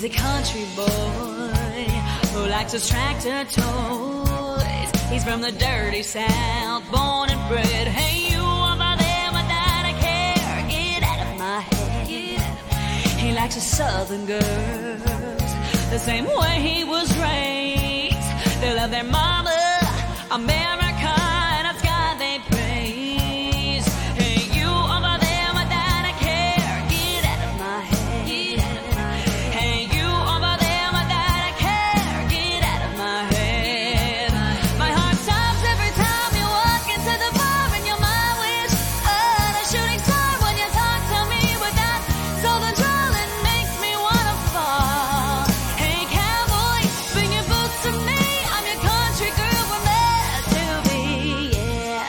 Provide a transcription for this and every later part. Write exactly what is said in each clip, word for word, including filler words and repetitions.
a country boy who likes his tractor toys. He's from the dirty South, born and bred. Hey, you over there without a care, get out of my head. He likes his southern girls the same way he was raised. They love their mama, America, and it's God they praise. Hey, you over there without a care, get out of my head. Hey, you over there without a care, get out of my head. My heart stops every time you walk into the bar and you're my wish. Oh, the shooting star when you talk to me with that southern drawl, it makes me wanna fall. Hey, cowboy, bring your boots to me. I'm your country girl, we're meant to be, yeah.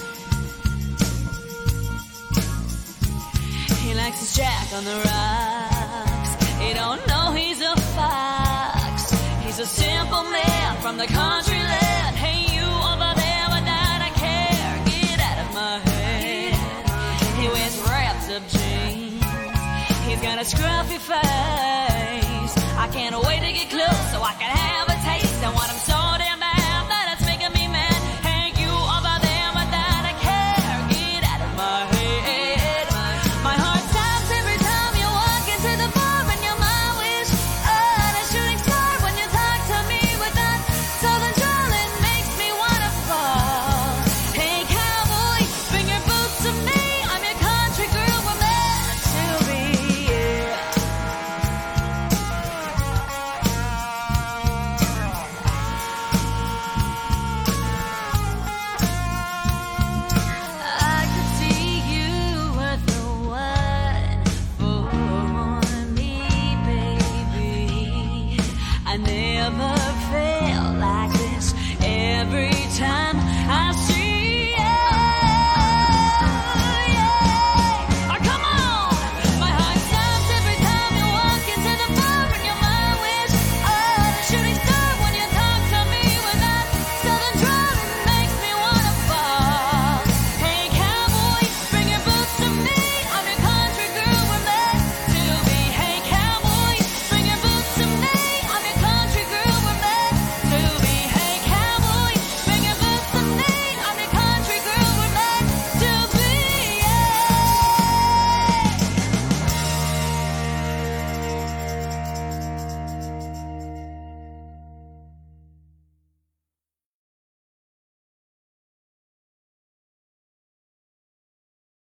He likes his jack on the rocks. He don't know he's a fox. He's a simple man from the country land. Hey, you over there without a care, get out of my head. He wears wrapped up jeans. He's got a scruffy face. I can't wait to get close so I can have